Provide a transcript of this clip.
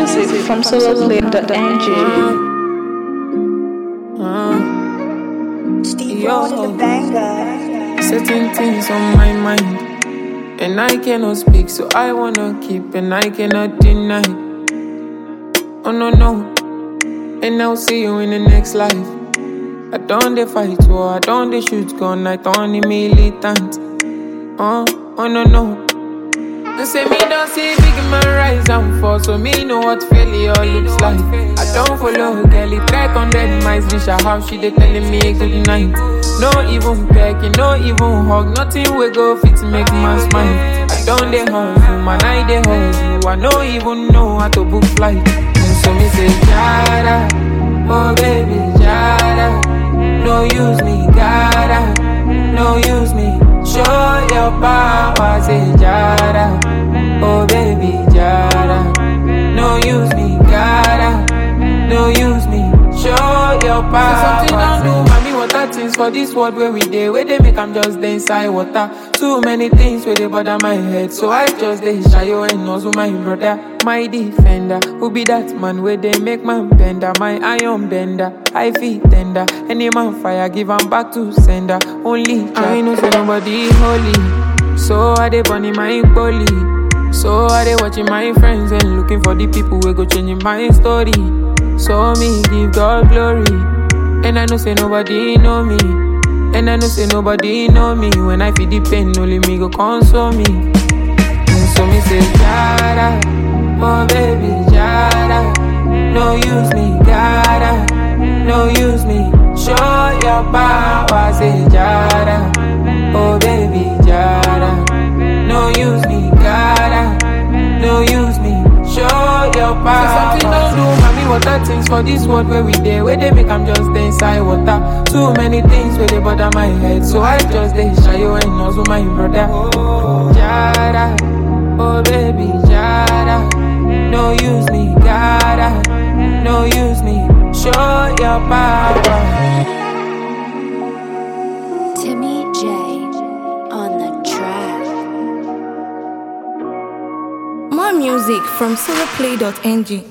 music from soloplay.ng. Certain things on my mind, and I cannot speak, so I wanna keep, and I cannot deny. Oh no, no, and I'll see you in the next life. I don't dey fight war, I don't dey shoot gun, I don't dey militant. Oh no, no. They say me don't see big man rise and fall, so me know what failure looks like. I don't follow girl, it track on dead mice, reach her house, she dey telling me good night. No even pecking, no even hug, nothing we go fit make man smile. I don't dey hustle, man, I dey hustle, I no even know how to book flight. And so me say, Jada, oh baby, Jada, no use me, gotta, no use me. Show your power, say Jada, oh baby Jada. No use me, gotta, no use me. Show your power. Say something don't do, mommy. Water things for this world where we dey, where they make I'm just dey inside water. Too many things where they bother my head, so I just dey shy and also my brother, my defender. Who be that man where they make man bender, my iron bender, I feel tender. Any man fire, give am back to sender. Only I know say nobody holy, so I dey burning my bully. So I dey watching my friends and looking for the people who go changing my story. So me give God glory. And I know say nobody know me, and I know say nobody know me. When I feel the pain, only me go console me. And so me say, Jada, oh baby, Jada, no use me, gotta, no use me. Show your power, say Jada, oh baby, Jada, no use me, gotta, no use me. Show your power. Say something don't do, mommy. Water things for this world where we dey, where they make I'm just dey inside water. Too many things where they bother my head, so I just dey shy and also my brother. Jada, oh baby, Jada, no use me, gotta, no use me. Show your power. Timmy J on the track. More music from soloplay.ng.